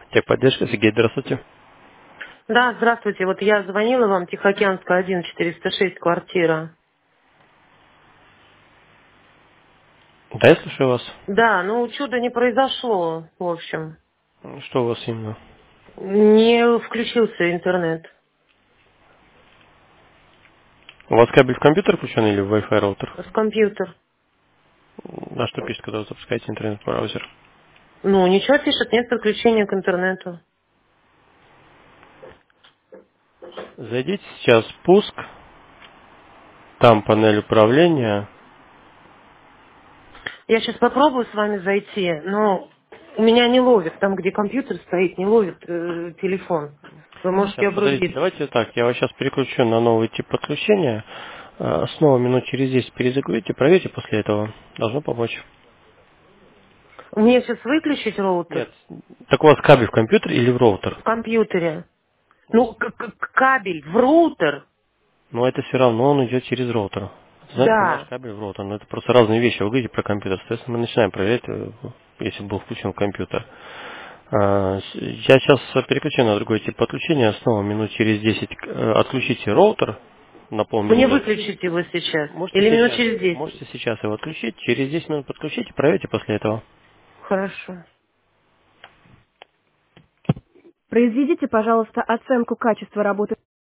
Техподдержка, Сергей, здравствуйте. Да, здравствуйте. Вот я звонила вам, Тихоокеанская, 1, 406, квартира. Да, я слушаю вас. Да, ну чудо не произошло, в общем. Что у вас именно? Не включился интернет. У вас кабель в компьютер включен или в Wi-Fi роутер? С компьютер. На что пишет, когда вы запускаете интернет-браузер? Ну, ничего пишет, нет подключения к интернету. Зайдите сейчас в пуск, там панель управления. Я сейчас попробую с вами зайти, но у меня не ловит. Там, где компьютер стоит, не ловит телефон. Вы можете Сейчас, подождите, обрубить. давайте так, я вас сейчас переключу на новый тип подключения. Снова минут через 10 перезагрузите, проверьте после этого. Должно помочь. Мне сейчас выключить Нет. роутер Так у вас кабель в компьютер или в роутер? в компьютере. Ну, кабель в роутер. Но это все равно он идет через роутер. Знаете, наш Да. кабель в роутер, но это просто разные вещи. Вы говорите про компьютер, соответственно, мы начинаем проверять, если был включен компьютер. Я сейчас переключу на другой тип подключения, снова минут через 10 отключите роутер на Мне полминуты. выключить его сейчас. Можете Или минут сейчас, через 10. можете сейчас его отключить, через 10 минут подключите, проверьте после этого. Хорошо. Произведите, пожалуйста, оценку качества работы